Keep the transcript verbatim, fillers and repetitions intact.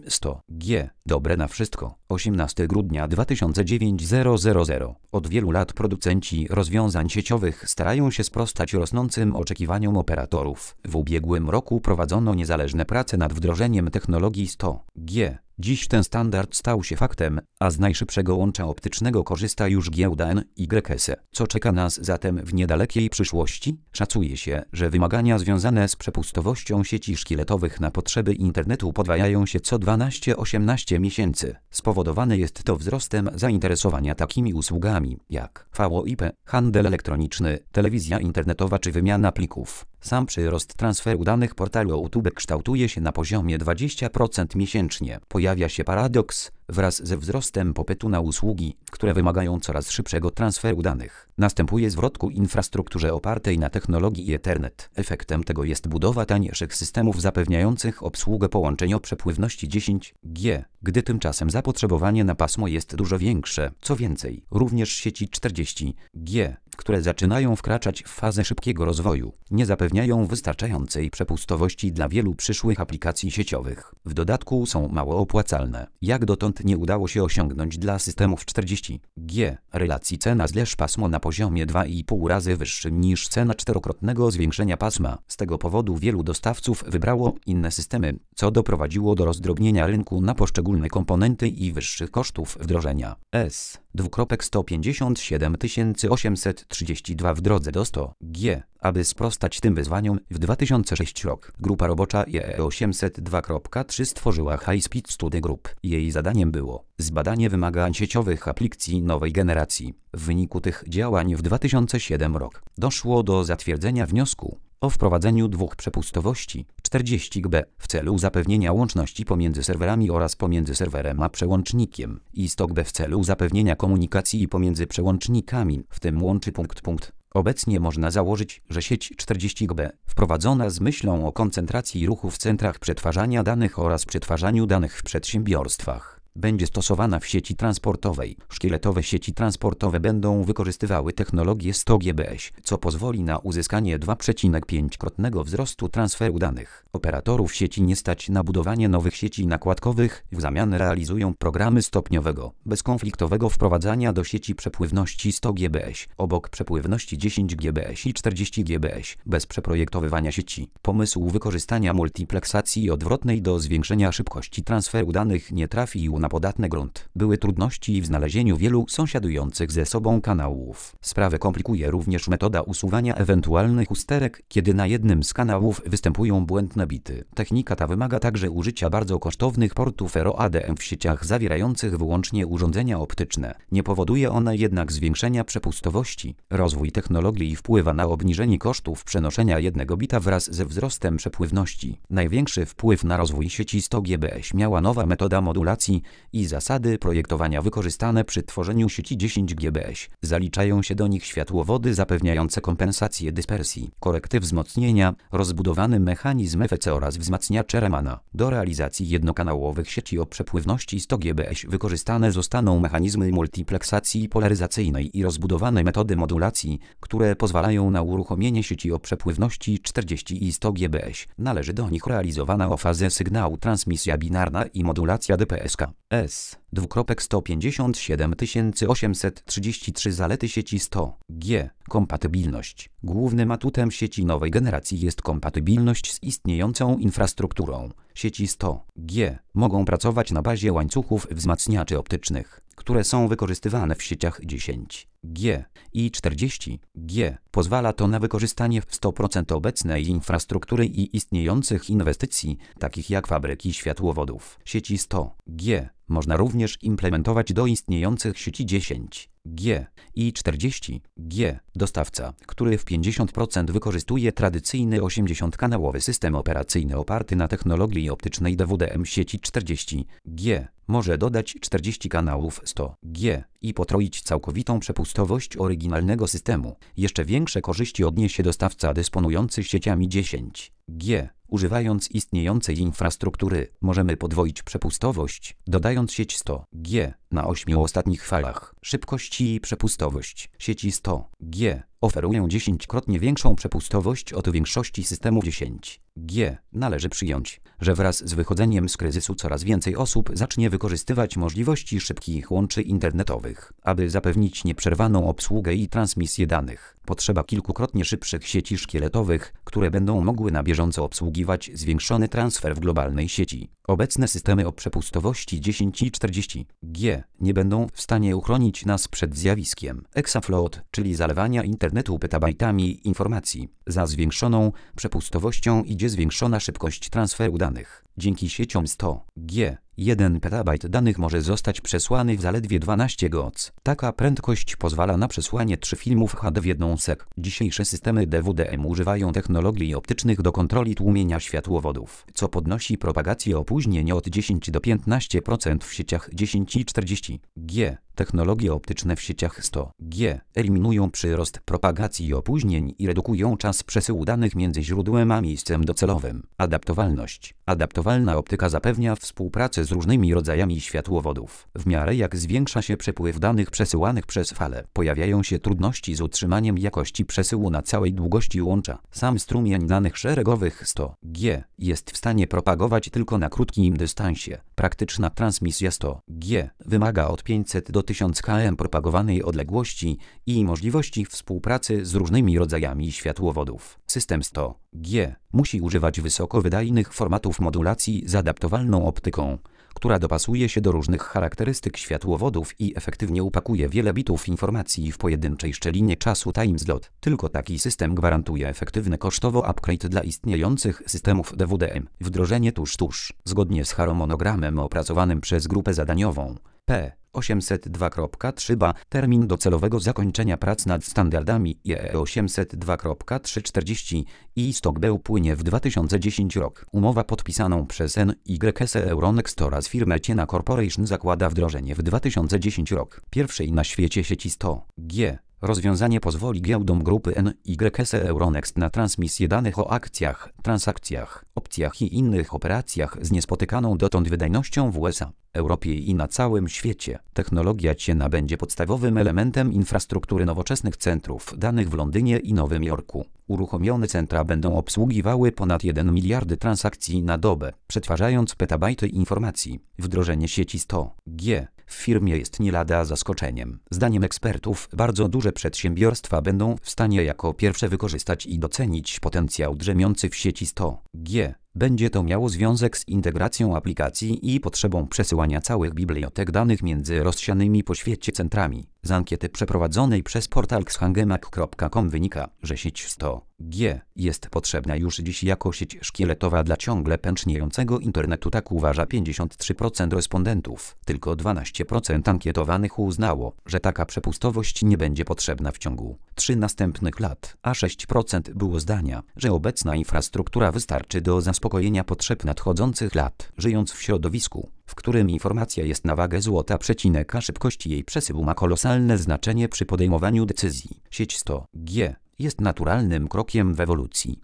sto G. Dobre na wszystko. osiemnastego grudnia dwa tysiące dziewiątego. Od wielu lat producenci rozwiązań sieciowych starają się sprostać rosnącym oczekiwaniom operatorów. W ubiegłym roku prowadzono niezależne prace nad wdrożeniem technologii sto G. Dziś ten standard stał się faktem, a z najszybszego łącza optycznego korzysta już giełda N Y S E. Co czeka nas zatem w niedalekiej przyszłości? Szacuje się, że wymagania związane z przepustowością sieci szkieletowych na potrzeby internetu podwajają się co dwanaście do osiemnastu miesięcy. Spowodowane jest to wzrostem zainteresowania takimi usługami jak V O I P, handel elektroniczny, telewizja internetowa czy wymiana plików. Sam przyrost transferu danych portalu YouTube kształtuje się na poziomie dwadzieścia procent miesięcznie. Pojawia się paradoks. Wraz ze wzrostem popytu na usługi, które wymagają coraz szybszego transferu danych, następuje zwrot ku infrastrukturze opartej na technologii Ethernet. Efektem tego jest budowa tańszych systemów zapewniających obsługę połączeń o przepływności dziesięć G, gdy tymczasem zapotrzebowanie na pasmo jest dużo większe. Co więcej, również sieci czterdzieści G, które zaczynają wkraczać w fazę szybkiego rozwoju, nie zapewniają wystarczającej przepustowości dla wielu przyszłych aplikacji sieciowych. W dodatku są mało opłacalne. Jak dotąd nie udało się osiągnąć dla systemów czterdzieści G relacji cena/pasmo na poziomie dwa i pół razy wyższym niż cena czterokrotnego zwiększenia pasma. Z tego powodu wielu dostawców wybrało inne systemy, co doprowadziło do rozdrobnienia rynku na poszczególne komponenty i wyższych kosztów wdrożenia. S. sto pięćdziesiąt siedem tysięcy osiemset trzydzieści dwa w drodze do sto G. Aby sprostać tym wyzwaniom, w dwa tysiące szóstym roku grupa robocza I E osiemset dwa kropka trzy stworzyła High Speed Study Group. Jej zadaniem było zbadanie wymagań sieciowych aplikacji nowej generacji. W wyniku tych działań w dwa tysiące siódmym roku doszło do zatwierdzenia wniosku o wprowadzeniu dwóch przepustowości czterdzieści G w celu zapewnienia łączności pomiędzy serwerami oraz pomiędzy serwerem a przełącznikiem i sto G w celu zapewnienia komunikacji pomiędzy przełącznikami, w tym łączy punkt punkt. Obecnie można założyć, że sieć czterdzieści G wprowadzona z myślą o koncentracji ruchu w centrach przetwarzania danych oraz przetwarzaniu danych w przedsiębiorstwach będzie stosowana w sieci transportowej. Szkieletowe sieci transportowe będą wykorzystywały technologię sto G B S, co pozwoli na uzyskanie dwa przecinek pięć-krotnego wzrostu transferu danych. Operatorów sieci nie stać na budowanie nowych sieci nakładkowych, w zamian realizują programy stopniowego, bezkonfliktowego wprowadzania do sieci przepływności sto G B S, obok przepływności dziesięć G B S i czterdzieści G B S, bez przeprojektowywania sieci. Pomysł wykorzystania multipleksacji odwrotnej do zwiększenia szybkości transferu danych nie trafił na podatny grunt. Były trudności w znalezieniu wielu sąsiadujących ze sobą kanałów. Sprawę komplikuje również metoda usuwania ewentualnych usterek, kiedy na jednym z kanałów występują błędne bity. Technika ta wymaga także użycia bardzo kosztownych portów R O A D M w sieciach zawierających wyłącznie urządzenia optyczne. Nie powoduje ona jednak zwiększenia przepustowości. Rozwój technologii wpływa na obniżenie kosztów przenoszenia jednego bita wraz ze wzrostem przepływności. Największy wpływ na rozwój sieci sto G B S miała nowa metoda modulacji i zasady projektowania wykorzystane przy tworzeniu sieci dziesięć G B S. Zaliczają się do nich światłowody zapewniające kompensację dyspersji, korekty wzmocnienia, rozbudowany mechanizm F E C oraz wzmacniacze Remana. Do realizacji jednokanałowych sieci o przepływności sto G B S wykorzystane zostaną mechanizmy multipleksacji polaryzacyjnej i rozbudowane metody modulacji, które pozwalają na uruchomienie sieci o przepływności czterdzieści i sto G B S. Należy do nich realizowana o fazę sygnału transmisja binarna i modulacja D P S K. S. sto pięćdziesiąt siedem tysięcy osiemset trzydzieści trzy Zalety sieci sto G. Kompatybilność. Głównym atutem sieci nowej generacji jest kompatybilność z istniejącą infrastrukturą. Sieci sto G mogą pracować na bazie łańcuchów wzmacniaczy optycznych, które są wykorzystywane w sieciach dziesięć G i czterdzieści G. Pozwala to na wykorzystanie w sto procent obecnej infrastruktury i istniejących inwestycji, takich jak fabryki światłowodów. Sieci sto G można również implementować do istniejących sieci dziesięć G i czterdzieści G. Dostawca, który w pięćdziesiąt procent wykorzystuje tradycyjny osiemdziesiątkanałowy system operacyjny oparty na technologii optycznej D W D M sieci czterdzieści G, może dodać czterdzieści kanałów sto G i potroić całkowitą przepustowość oryginalnego systemu. Jeszcze większe korzyści odniesie dostawca dysponujący sieciami dziesięć G. Używając istniejącej infrastruktury, możemy podwoić przepustowość, dodając sieć sto G. na ośmiu ostatnich falach. Szybkość i przepustowość sieci sto G oferują dziesięciokrotnie większą przepustowość od większości systemów dziesięć G. Należy przyjąć, że wraz z wychodzeniem z kryzysu coraz więcej osób zacznie wykorzystywać możliwości szybkich łączy internetowych. Aby zapewnić nieprzerwaną obsługę i transmisję danych, potrzeba kilkukrotnie szybszych sieci szkieletowych, które będą mogły na bieżąco obsługiwać zwiększony transfer w globalnej sieci. Obecne systemy o przepustowości dziesięć i czterdzieści G nie będą w stanie uchronić nas przed zjawiskiem exafloat, czyli zalewania internetu petabajtami informacji. Za zwiększoną przepustowością idzie zwiększona szybkość transferu danych. Dzięki sieciom sto G jeden petabajt danych może zostać przesłany w zaledwie dwanaście godzin. Taka prędkość pozwala na przesłanie trzech filmów H D w jedną sek. Dzisiejsze systemy D W D M używają technologii optycznych do kontroli tłumienia światłowodów, co podnosi propagację opóźnień od dziesięć do piętnastu procent w sieciach dziesięć i czterdzieści G. Technologie optyczne w sieciach sto G eliminują przyrost propagacji opóźnień i redukują czas przesyłu danych między źródłem a miejscem docelowym. Adaptowalność. Adaptowalna optyka zapewnia współpracę z różnymi rodzajami światłowodów. W miarę jak zwiększa się przepływ danych przesyłanych przez fale, pojawiają się trudności z utrzymaniem jakości przesyłu na całej długości łącza. Sam strumień danych szeregowych sto G jest w stanie propagować tylko na krótkim dystansie. Praktyczna transmisja sto G wymaga od pięćset do tysiąc kilometrów propagowanej odległości i możliwości współpracy z różnymi rodzajami światłowodów. System sto G musi używać wysokowydajnych formatów modulacji z adaptowalną optyką, która dopasuje się do różnych charakterystyk światłowodów i efektywnie upakuje wiele bitów informacji w pojedynczej szczelinie czasu timeslot. Tylko taki system gwarantuje efektywny kosztowo upgrade dla istniejących systemów D W D M. Wdrożenie tuż tuż. Zgodnie z harmonogramem opracowanym przez grupę zadaniową P osiemset dwa kropka trzy B A termin docelowego zakończenia prac nad standardami I E E osiemset dwa kropka trzysta czterdzieści i stok B upłynie w dwa tysiące dziesiąty rok. Umowa podpisaną przez N Y S E Euronext oraz firmę Ciena Corporation zakłada wdrożenie w dwa tysiące dziesiąty rok pierwszej na świecie sieci sto G. Rozwiązanie pozwoli giełdom grupy N Y S E Euronext na transmisję danych o akcjach, transakcjach, opcjach i innych operacjach z niespotykaną dotąd wydajnością w U S A, Europie i na całym świecie. Technologia Ciena będzie podstawowym elementem infrastruktury nowoczesnych centrów danych w Londynie i Nowym Jorku. Uruchomione centra będą obsługiwały ponad jeden miliard transakcji na dobę, przetwarzając petabajty informacji. Wdrożenie sieci sto G w firmie jest nie lada zaskoczeniem. Zdaniem ekspertów bardzo duże przedsiębiorstwa będą w stanie jako pierwsze wykorzystać i docenić potencjał drzemiący w sieci sto G. Będzie to miało związek z integracją aplikacji i potrzebą przesyłania całych bibliotek danych między rozsianymi po świecie centrami. Z ankiety przeprowadzonej przez portal xhangemak kropka com wynika, że sieć sto G jest potrzebna już dziś jako sieć szkieletowa dla ciągle pęczniejącego internetu. Tak uważa pięćdziesiąt trzy procent respondentów. Tylko dwanaście procent ankietowanych uznało, że taka przepustowość nie będzie potrzebna w ciągu trzech następnych lat, a sześć procent było zdania, że obecna infrastruktura wystarczy do zaspokojenia potrzeb nadchodzących lat. Żyjąc w środowisku, w którym informacja jest na wagę złota, przecinek, a szybkość jej przesyłu ma kolosalne znaczenie przy podejmowaniu decyzji, sieć sto G jest naturalnym krokiem w ewolucji.